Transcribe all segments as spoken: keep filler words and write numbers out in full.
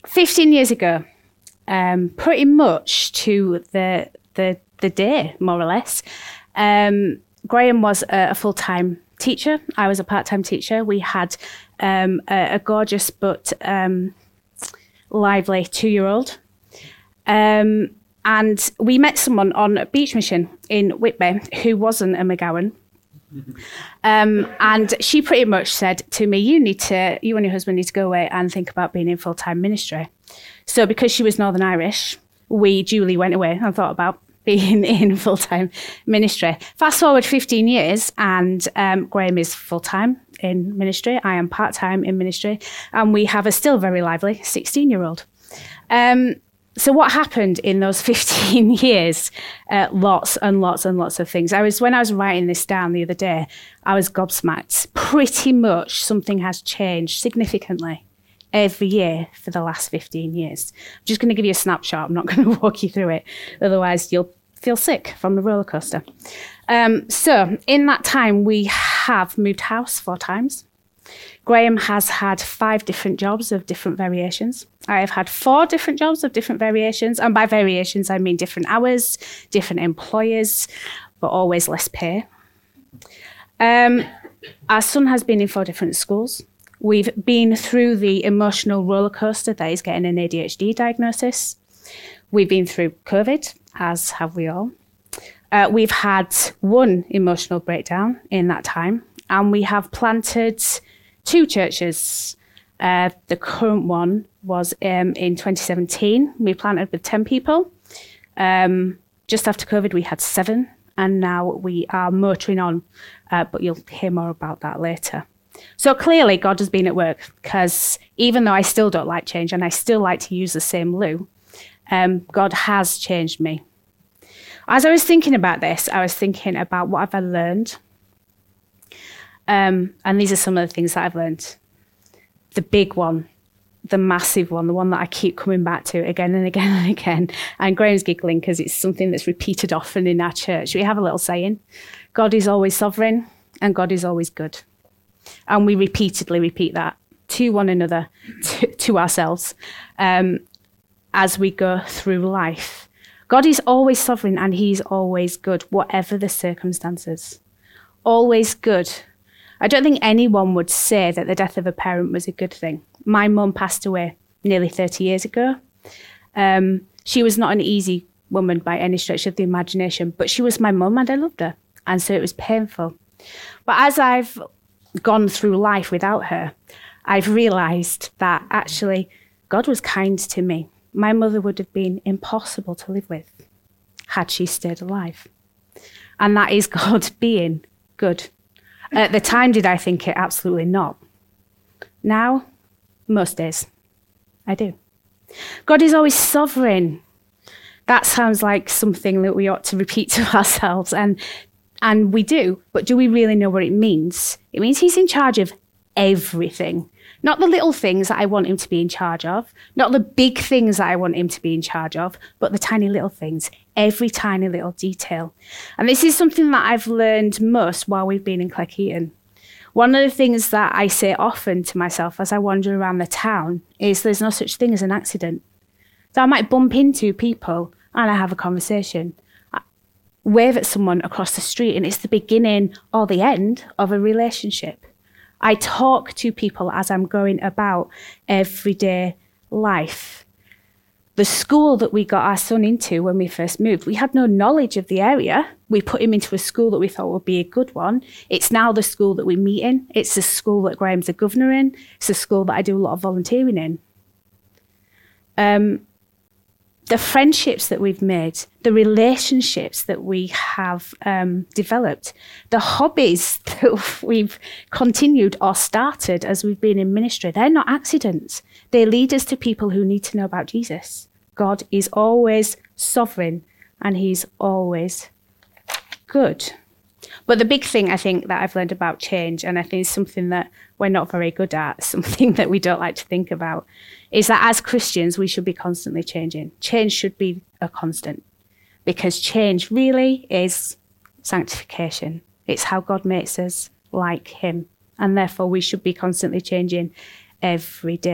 fifteen years ago, um, pretty much to the the the day, more or less, um, Graham was a, a full-time teacher. I was a part-time teacher. We had um, a, a gorgeous but um, lively two-year-old. Um, and we met someone on a beach mission in Whitby who wasn't a McGowan. Um, and she pretty much said to me, you need to, you and your husband need to go away and think about being in full-time ministry. So because she was Northern Irish, we duly went away and thought about being in full-time ministry. Fast forward fifteen years and um, Graham is full-time in ministry. I am part-time in ministry. And we have a still very lively sixteen-year-old. Um, so what happened in those fifteen years? Uh, lots and lots and lots of things. I was When I was writing this down the other day, I was gobsmacked. Pretty much something has changed significantly every year for the last fifteen years. I'm just going to give you a snapshot. I'm not going to walk you through it. Otherwise, you'll feel sick from the roller coaster. Um, so in that time, we have moved house four times. Graham has had five different jobs of different variations. I have had four different jobs of different variations. And by variations, I mean different hours, different employers, but always less pay. Um, our son has been in four different schools. We've been through the emotional roller coaster that is getting an A D H D diagnosis. We've been through COVID, as have we all. Uh, we've had one emotional breakdown in that time, and we have planted two churches. Uh, the current one was um, in twenty seventeen. We planted with ten people. Um, just after COVID, we had seven, and now we are motoring on, uh, but you'll hear more about that later. So clearly God has been at work, because even though I still don't like change and I still like to use the same loo, um, God has changed me. As I was thinking about this, I was thinking about what have I learned. Um, and these are some of the things that I've learned. The big one, the massive one, the one that I keep coming back to again and again and again. And Graham's giggling because it's something that's repeated often in our church. We have a little saying, God is always sovereign and God is always good. And we repeatedly repeat that to one another, to, to ourselves, um, as we go through life. God is always sovereign and he's always good, whatever the circumstances. Always good. I don't think anyone would say that the death of a parent was a good thing. My mum passed away nearly thirty years ago. Um, she was not an easy woman by any stretch of the imagination, but she was my mum and I loved her. And so it was painful. But as I've gone through life without her, I've realised that actually God was kind to me. My mother would have been impossible to live with had she stayed alive. And that is God being good. At the time, did I think it? Absolutely not. Now, most days, I do. God is always sovereign. That sounds like something that we ought to repeat to ourselves, and and we do, but do we really know what it means? It means he's in charge of everything. Not the little things that I want him to be in charge of, not the big things that I want him to be in charge of, but the tiny little things, every tiny little detail. And this is something that I've learned most while we've been in Cleckheaton. One of the things that I say often to myself as I wander around the town is there's no such thing as an accident. So I might bump into people and I have a conversation, I wave at someone across the street, and it's the beginning or the end of a relationship. I talk to people as I'm going about everyday life. The school that we got our son into when we first moved, we had no knowledge of the area. We put him into a school that we thought would be a good one. It's now the school that we meet in. It's the school that Graham's a governor in. It's the school that I do a lot of volunteering in. Um, the friendships that we've made, the relationships that we have um, developed, the hobbies that we've continued or started as we've been in ministry, they're not accidents. They lead us to people who need to know about Jesus. God is always sovereign and he's always good. But the big thing I think that I've learned about change, and I think it's something that we're not very good at, something that we don't like to think about, is that as Christians, we should be constantly changing. Change should be a constant, because change really is sanctification. It's how God makes us like him, and therefore we should be constantly changing every day.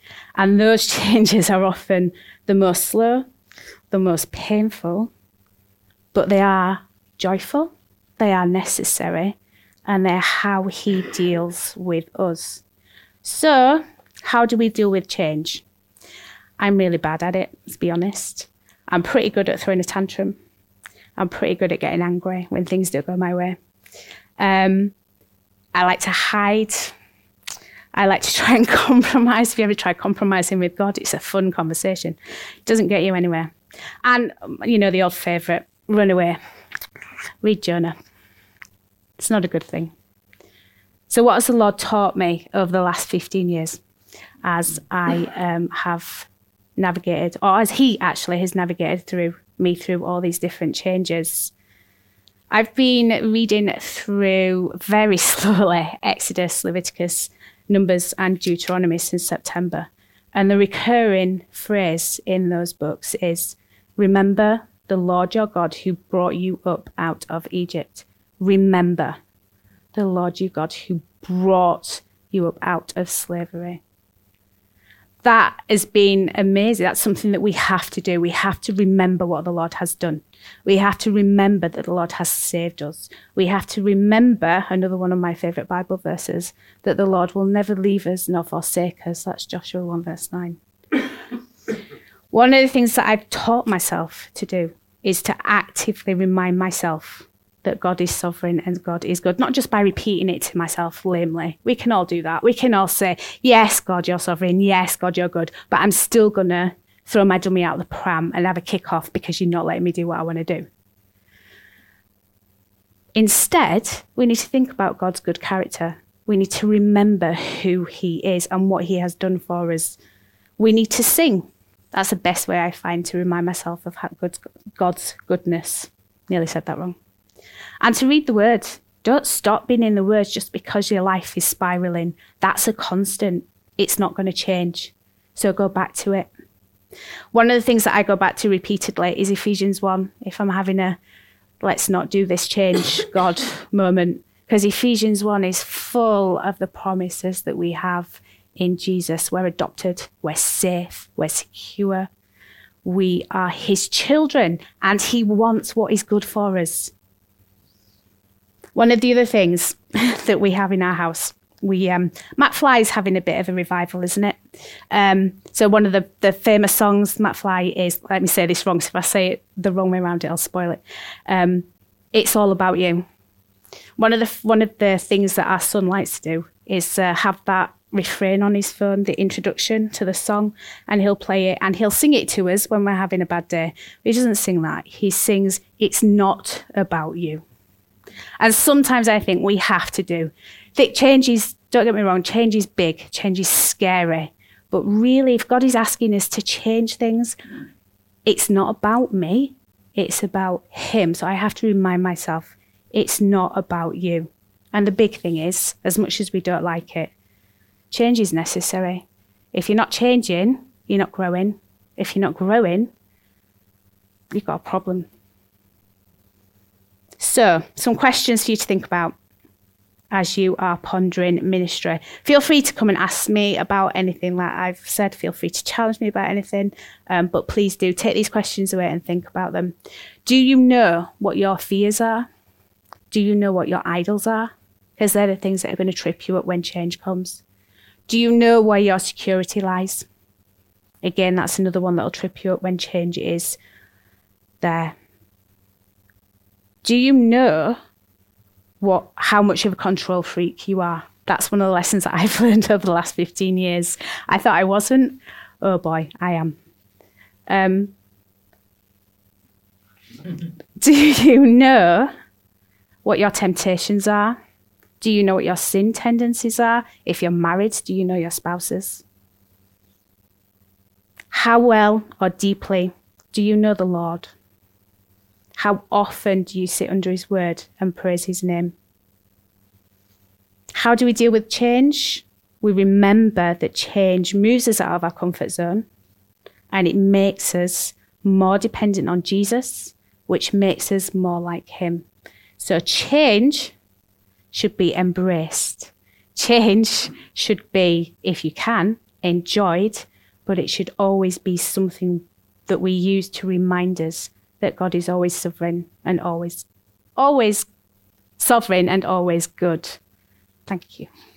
And those changes are often the most slow, the most painful, but they are joyful, they are necessary, and they're how he deals with us. So, how do we deal with change? I'm really bad at it, let's be honest. I'm pretty good at throwing a tantrum. I'm pretty good at getting angry when things don't go my way. Um, I like to hide. I like to try and compromise. If you ever try compromising with God, it's a fun conversation. It doesn't get you anywhere. And, you know, the old favourite, run away. Read Jonah. It's not a good thing. So what has the Lord taught me over the last fifteen years as I um, have navigated, or as he actually has navigated through me through all these different changes? I've been reading through very slowly Exodus, Leviticus, Numbers and Deuteronomy since September. And the recurring phrase in those books is, remember the Lord your God who brought you up out of Egypt. Remember the Lord your God who brought you up out of slavery. That has been amazing. That's something that we have to do. We have to remember what the Lord has done. We have to remember that the Lord has saved us. We have to remember, another one of my favourite Bible verses, that the Lord will never leave us nor forsake us. That's Joshua one verse nine. One of the things that I've taught myself to do is to actively remind myself that God is sovereign and God is good, not just by repeating it to myself lamely. We can all do that. We can all say, yes, God, you're sovereign. Yes, God, you're good. But I'm still going to throw my dummy out the pram and have a kick off because you're not letting me do what I want to do. Instead, we need to think about God's good character. We need to remember who he is and what he has done for us. We need to sing. That's the best way I find to remind myself of God's goodness. Nearly said that wrong. And to read the word. Don't stop being in the word just because your life is spiraling. That's a constant. It's not going to change. So go back to it. One of the things that I go back to repeatedly is Ephesians one. If I'm having a let's not do this change God moment, because Ephesians one is full of the promises that we have in Jesus. We're adopted, we're safe, we're secure. We are his children and he wants what is good for us. One of the other things that we have in our house, we um, Matt Fly is having a bit of a revival, isn't it? Um, so one of the, the famous songs, Matt Fly, is, let me say this wrong, so if I say it the wrong way around it, I'll spoil it. Um, it's all about you. One of the one of the things that our son likes to do is uh, have that refrain on his phone, the introduction to the song, and he'll play it and he'll sing it to us when we're having a bad day. But he doesn't sing that. He sings, it's not about you. And sometimes I think we have to do. Think change is, don't get me wrong, change is big, change is scary. But really, if God is asking us to change things, it's not about me, it's about him. So I have to remind myself, it's not about you. And the big thing is, as much as we don't like it, change is necessary. If you're not changing, you're not growing. If you're not growing, you've got a problem. So, some questions for you to think about as you are pondering ministry. Feel free to come and ask me about anything like I've said. Feel free to challenge me about anything. Um, but please do take these questions away and think about them. Do you know what your fears are? Do you know what your idols are? Because they're the things that are going to trip you up when change comes. Do you know where your security lies? Again, that's another one that'll trip you up when change is there. Do you know what how much of a control freak you are? That's one of the lessons that I've learned over the last fifteen years. I thought I wasn't. Oh boy, I am. Um, do you know what your temptations are? Do you know what your sin tendencies are? If you're married, do you know your spouses? How well or deeply do you know the Lord? How often do you sit under his word and praise his name? How do we deal with change? We remember that change moves us out of our comfort zone and it makes us more dependent on Jesus, which makes us more like him. So change should be embraced. Change should be, if you can, enjoyed, but it should always be something that we use to remind us that God is always sovereign and always, always sovereign and always good. Thank you.